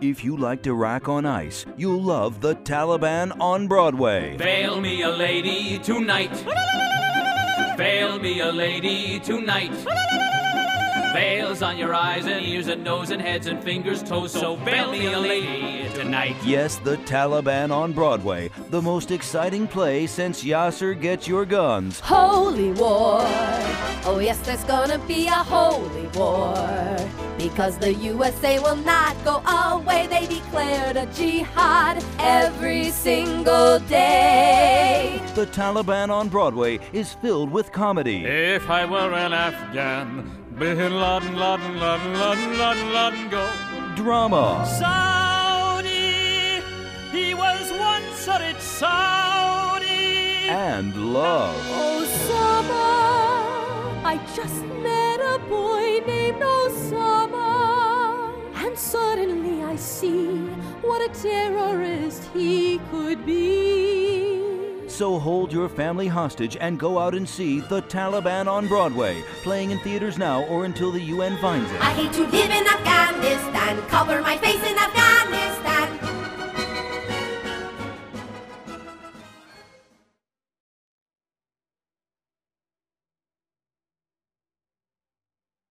If you liked Iraq on Ice, you'll love The Taliban on Broadway. Fail me a lady tonight. Fail me a lady tonight. Veils on your eyes and ears and nose and heads and fingers, toes, so fail me a lady tonight. Yes, The Taliban on Broadway, the most exciting play since Yasser Get Your Guns. Holy war. Oh yes, there's gonna be a holy war. Because the USA will not go away. They declared a jihad every single day. The Taliban on Broadway is filled with comedy. If I were an Afghan, Bin Laden, Laden, Laden, Laden, Laden, Laden, go. Drama. Saudi, he was once a rich Saudi. And love. Osama, I just met a boy named Osama. And suddenly I see what a terrorist he could be. So hold your family hostage and go out and see The Taliban on Broadway, playing in theaters now or until the UN finds it. I hate to live in Afghanistan, cover my face in Afghanistan.